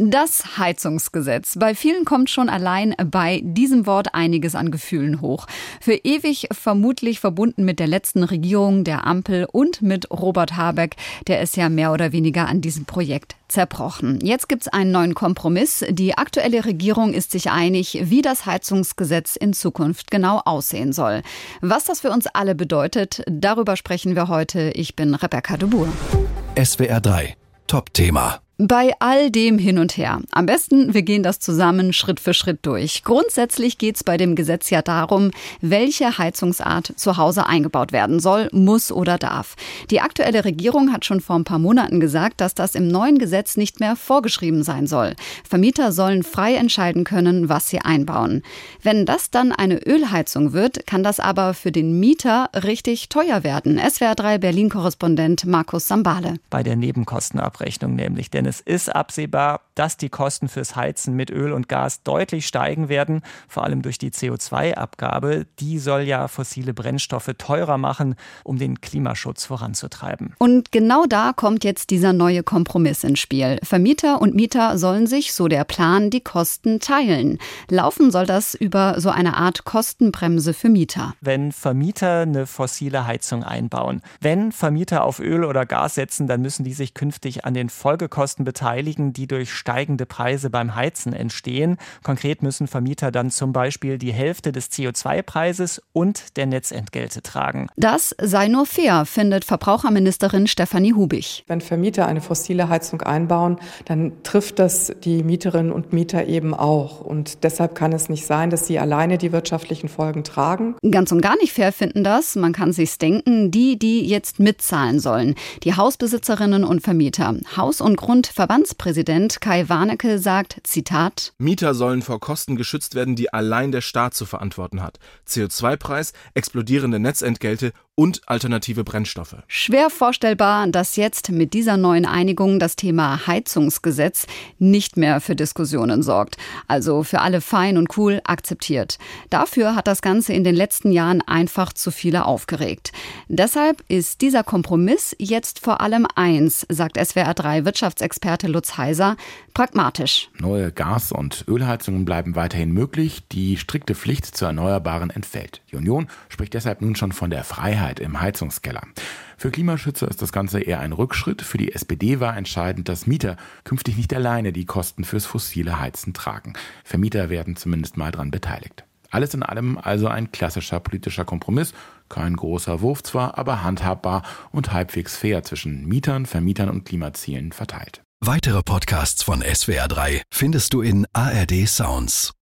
Das Heizungsgesetz. Bei vielen kommt schon allein bei diesem Wort einiges an Gefühlen hoch. Für ewig vermutlich verbunden mit der letzten Regierung der Ampel und mit Robert Habeck. Der ist ja mehr oder weniger an diesem Projekt zerbrochen. Jetzt gibt's einen neuen Kompromiss. Die aktuelle Regierung ist sich einig, wie das Heizungsgesetz in Zukunft genau aussehen soll. Was das für uns alle bedeutet, darüber sprechen wir heute. Ich bin Rebecca de Boer. SWR 3 Top-Thema. Bei all dem hin und her. Am besten, wir gehen das zusammen Schritt für Schritt durch. Grundsätzlich geht es bei dem Gesetz ja darum, welche Heizungsart zu Hause eingebaut werden soll, muss oder darf. Die aktuelle Regierung hat schon vor ein paar Monaten gesagt, dass das im neuen Gesetz nicht mehr vorgeschrieben sein soll. Vermieter sollen frei entscheiden können, was sie einbauen. Wenn das dann eine Ölheizung wird, kann das aber für den Mieter richtig teuer werden. SWR 3 Berlin-Korrespondent Markus Sambale. Bei der Nebenkostenabrechnung nämlich, denn es ist absehbar, dass die Kosten fürs Heizen mit Öl und Gas deutlich steigen werden, vor allem durch die CO2-Abgabe. Die soll ja fossile Brennstoffe teurer machen, um den Klimaschutz voranzutreiben. Und genau da kommt jetzt dieser neue Kompromiss ins Spiel. Vermieter und Mieter sollen sich, so der Plan, die Kosten teilen. Laufen soll das über so eine Art Kostenbremse für Mieter. Wenn Vermieter eine fossile Heizung einbauen, wenn Vermieter auf Öl oder Gas setzen, dann müssen die sich künftig an den Folgekosten beteiligen, die durch steigende Preise beim Heizen entstehen. Konkret müssen Vermieter dann zum Beispiel die Hälfte des CO2-Preises und der Netzentgelte tragen. Das sei nur fair, findet Verbraucherministerin Stefanie Hubig. Wenn Vermieter eine fossile Heizung einbauen, dann trifft das die Mieterinnen und Mieter eben auch. Und deshalb kann es nicht sein, dass sie alleine die wirtschaftlichen Folgen tragen. Ganz und gar nicht fair finden das, man kann sich's denken, die jetzt mitzahlen sollen. Die Hausbesitzerinnen und Vermieter. Haus- und Grundverbandspräsident Kai Warnecke sagt, Zitat: Mieter sollen vor Kosten geschützt werden, die allein der Staat zu verantworten hat. CO2-Preis, explodierende Netzentgelte und alternative Brennstoffe. Schwer vorstellbar, dass jetzt mit dieser neuen Einigung das Thema Heizungsgesetz nicht mehr für Diskussionen sorgt. Also für alle fein und cool akzeptiert. Dafür hat das Ganze in den letzten Jahren einfach zu viele aufgeregt. Deshalb ist dieser Kompromiss jetzt vor allem eins, sagt SWR 3 Wirtschaftsexperte Lutz Heiser, pragmatisch. Neue Gas- und Ölheizungen bleiben weiterhin möglich. Die strikte Pflicht zu Erneuerbaren entfällt. Die Union spricht deshalb nun schon von der Freiheit im Heizungskeller. Für Klimaschützer ist das Ganze eher ein Rückschritt. Für die SPD war entscheidend, dass Mieter künftig nicht alleine die Kosten fürs fossile Heizen tragen. Vermieter werden zumindest mal dran beteiligt. Alles in allem also ein klassischer politischer Kompromiss. Kein großer Wurf zwar, aber handhabbar und halbwegs fair zwischen Mietern, Vermietern und Klimazielen verteilt. Weitere Podcasts von SWR 3 findest du in ARD Sounds.